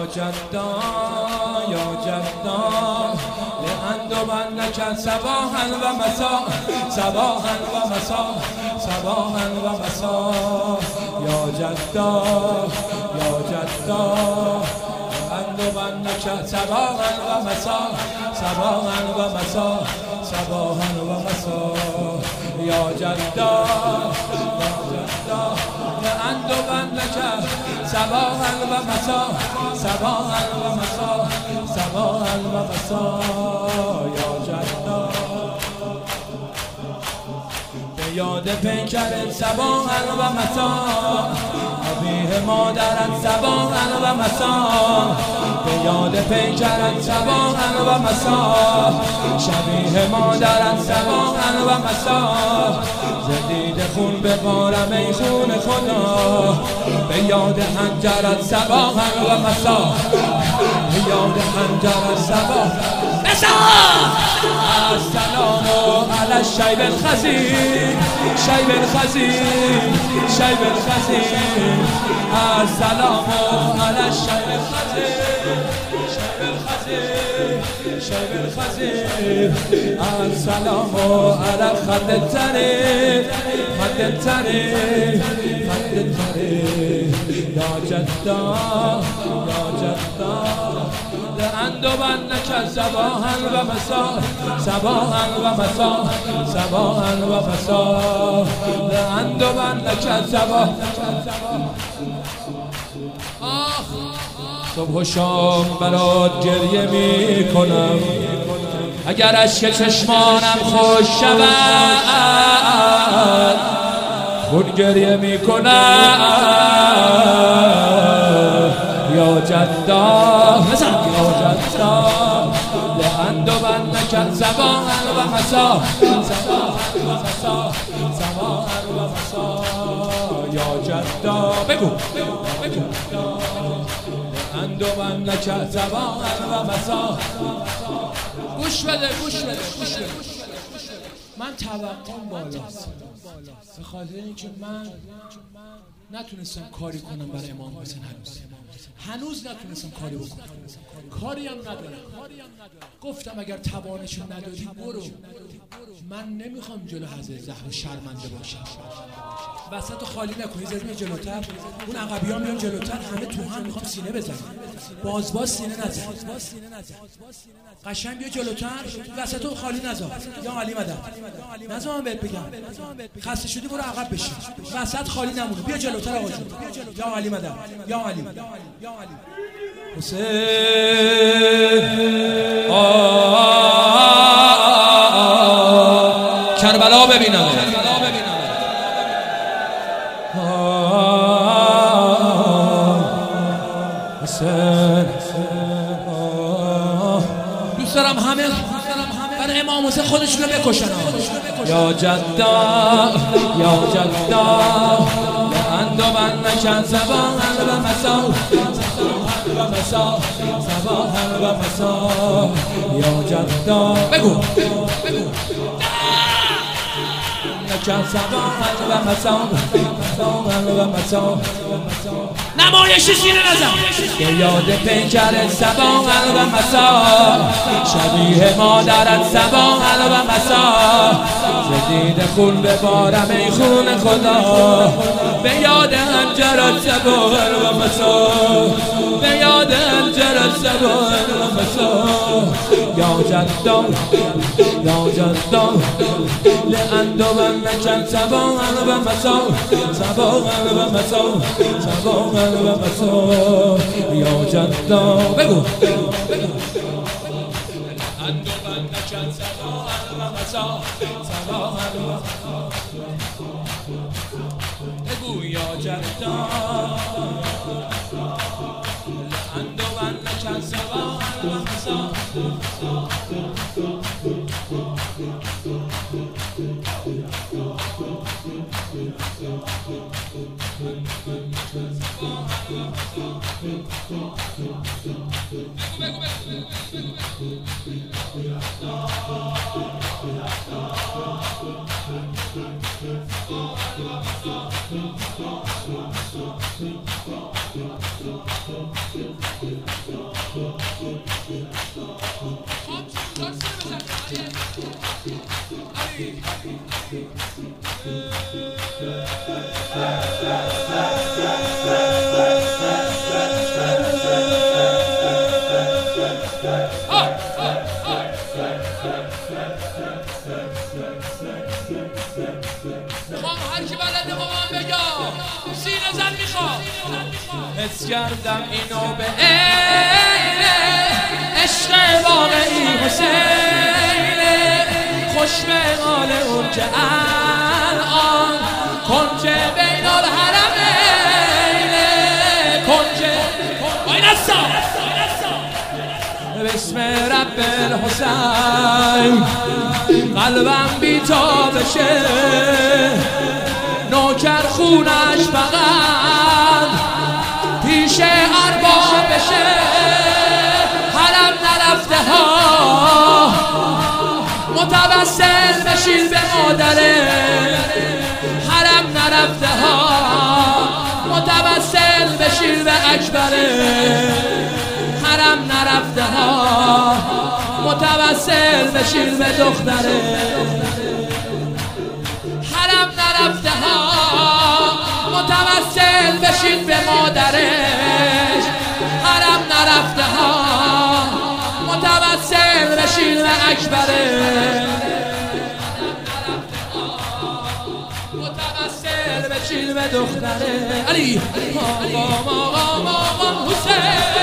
جدا یا جدا لأندمنك صباحا و مساء صباحا و مساء صباحا و مساء یا جدا یا جدا لأندمنك صباحا و مساء صباحا و مساء صباحا و مساء یا جدا یا جدا لأندمنك صباحا و مساء صباحا و مساء صباحا و مساء یا جدا به یاد پیکر صباحا و مساء آبیه مادرت صباحا و مساء به یاد پیکرت صباحا و مساء شبیه مادرت صباحا و مساء زدید خون ببارم ای خون خدا به یاد حنجرت صباحا و مساء به یاد حنجرت صباحا السلام علی الشیب الخزین شیب الخزین شیب الخزین السلام علی الشیب الخزین شیب الخزین شیب الخزین السلام علی خد الطریق خد الطریق خد الطریق یا جدا یا جدا لأندمنك صباحا و مساء صباحا و مساء صباحا و مساء لأندمنك صباحا صبح و شام برات گریه می کنم اگر اشک چشمانم خوش شود خون گریه می کنم یا جدا یا جدا لأندمنك صباحا و مساء صباحا و مساء صباحا و مساء یا جدا بگو بگو لأندمنك صباحا و مساء گوش بده گوش بده گوش بده من توقعم بالاست به خاطر اینکه من نتونستم کاری کنم برای امام حسین هنوز نتونستم کاری بکنم کاری هم ندارم گفتم اگر توانشو نداری برو من نمیخوام جلو حضرت زهرا شرمنده باشم وسط خالی نکنی زدیم جلوتر اون عقبی ها میان جلوتر همه تو هم میخوام سینه بزنم باز سینه نزن قشنگ بیا جلوتر وسط اون خالی نزار یا علی مدد نزار من بهت بگم خسته شدی برو عقب بشین وسط خالی نمونه بیا جلوتر آقا جون یا علی مدد یا علی حسین کربلا ببینم حسین دوست دارم همه برای امام حسین خودشونو بکشن یا جدا یا جدا لأندمنك صباحا و مساء و مساء صباحا و مساء یا جدا بگو بگو صباحا و مساء صباحا و مساء نمایش سینه نزن به یاد پیکر صباحا و مساء شبیه مادرت صباحا و مساء زدید خون ببارم ای خون خدا به یاد حنجرت صباحا و مساء به یاد حنجرت صباحا و مساء یا جدا یا جدا لأندمنك صباحا و مساء صباحا و مساء صباحا و مساء یا جدا بگو لأندمنك صباحا و مساء صباحا و مساء بگو یا جدا لأندمنك صباحا و مساء حس کردم اینو به عین عشق واقعی حسین، خوش به حال اون که الان کنج بین الحرمین، کنج وای نسا بسم رب الحسین، قلبم بی‌تاب بشه نوکر خونش فقط پیش ارباب بشه، حرم نرفته ها متوسل بشین به مادره، حرم نرفته ها متوسل بشین به اکبره، حرم نرفته ها متوسل بشین به دختره، حرم نرفته ها متوسل بشین به مادرش، حرم نرفته ها متوسل بشین به اکبره، متوسل بشین به دختره. علی آقا حسین،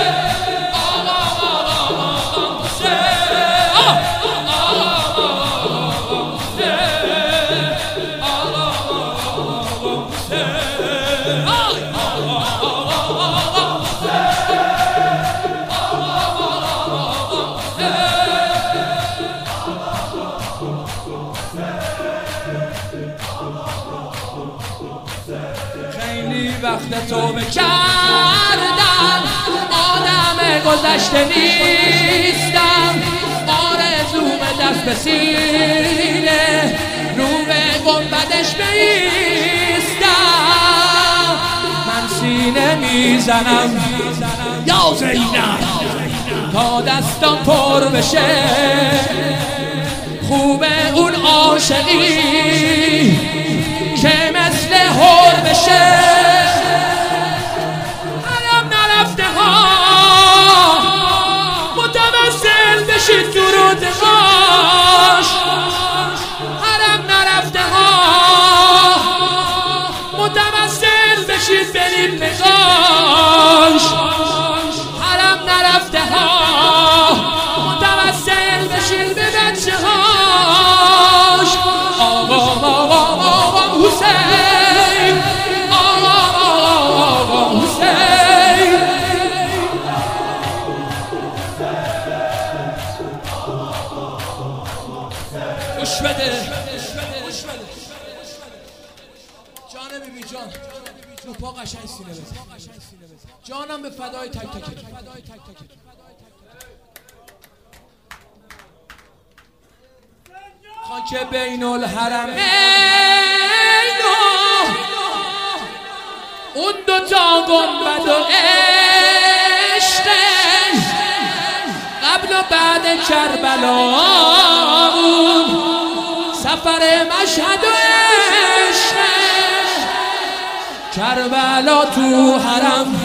خیلی وقت توبه کردم، آدم گذشته نیستم، آرزوم دست به سینه رو به گنبدش بیستم، من سینه میزنم یا زینب تا دستم پر بشه، خوبه اون عاشقی که مثل هور بشه، حرم نرفته ها متوسل بشید درودش، حرم نرفته ها متوسل بشید برید نگاش، حرم نرفته ها متوسل بشید به بچه هاش. آقا حسین، آقا حسین، گوش بده جان بیبی جان، رو پا قشنگ سینه بزن، جانم به فدای تک تک خاک بین الحرمین، اون دوتا گنبد و عشق قبل و بعد کربلا، سفر مشهد و عشق کربلا تو حرم،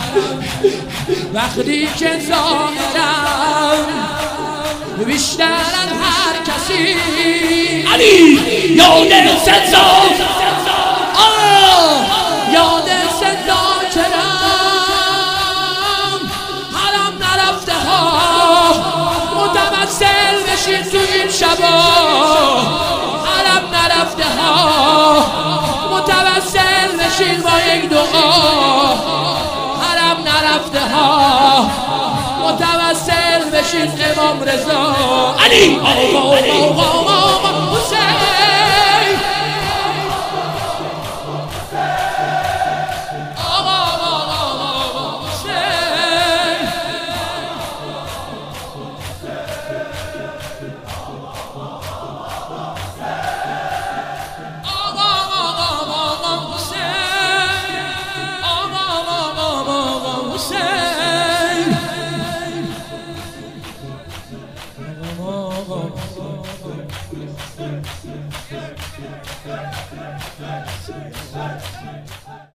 وقتی که ظاهرم بیشتر از هر کسی علی یاد صدا، یاد صدا کرم، حرم نرفته ها متوسل بشین تو این شبا، حرم نرفته ها متوسل بشین با یک دعا، حرم نرفته ها متوسل بشین امام رضا، علی آقا حسین، آقا حسین،